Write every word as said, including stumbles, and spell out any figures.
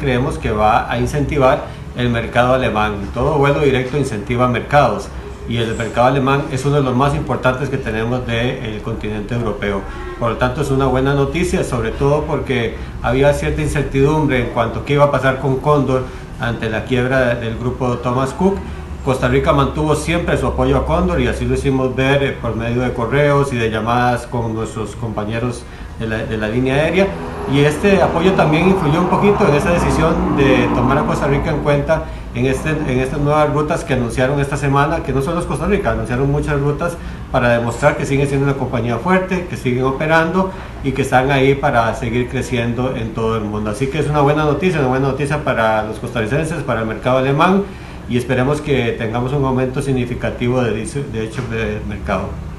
creemos que va a incentivar el mercado alemán. Todo vuelo directo incentiva mercados, y el mercado alemán es uno de los más importantes que tenemos del continente europeo. Por lo tanto, es una buena noticia, sobre todo porque había cierta incertidumbre en cuanto a qué iba a pasar con Cóndor ante la quiebra del grupo Thomas Cook. Costa Rica mantuvo siempre su apoyo a Cóndor, y así lo hicimos ver eh, por medio de correos y de llamadas con nuestros compañeros de la, de la línea aérea, y este apoyo también influyó un poquito en esa decisión de tomar a Costa Rica en cuenta en, este, en estas nuevas rutas que anunciaron esta semana, que no solo es Costa Rica, anunciaron muchas rutas para demostrar que siguen siendo una compañía fuerte, que siguen operando y que están ahí para seguir creciendo en todo el mundo. Así que es una buena noticia, una buena noticia para los costarricenses, para el mercado alemán, y esperemos que tengamos un aumento significativo de, de hecho de mercado.